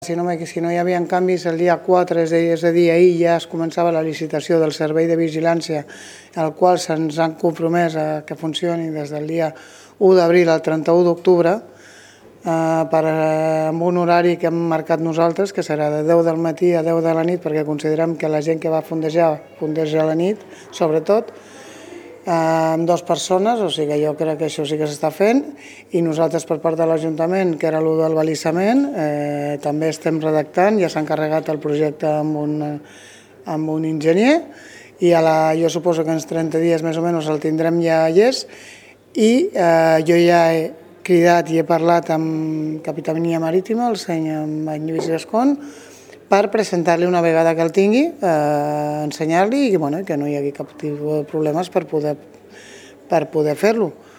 Si no hi havia canvis, el dia 4, és a dir, ahir ja es començava la licitació del servei de vigilància, al qual se'ns han compromès a que funcioni des del dia 1 d'abril al 31 d'octubre, amb un horari que hem marcat nosaltres, que serà de 10 del matí a 10 de la nit, perquè considerem que la gent que va fondeja a la nit, sobretot, amb 2 persones, o sigui que jo crec que això sí que s'està fent, i nosaltres per part de l'Ajuntament, que era el del balissament, també estem redactant, ja s'ha encarregat el projecte amb un enginyer, i jo suposo que en 30 dies més o menys el tindrem ja llest, i jo ja he cridat i he parlat amb Capitania Marítima, el senyor Lluís Gascon, per presentar-li una vegada que el tingui, ensenyar-li i que no hi hagi cap tipus de problemes per poder fer-lo.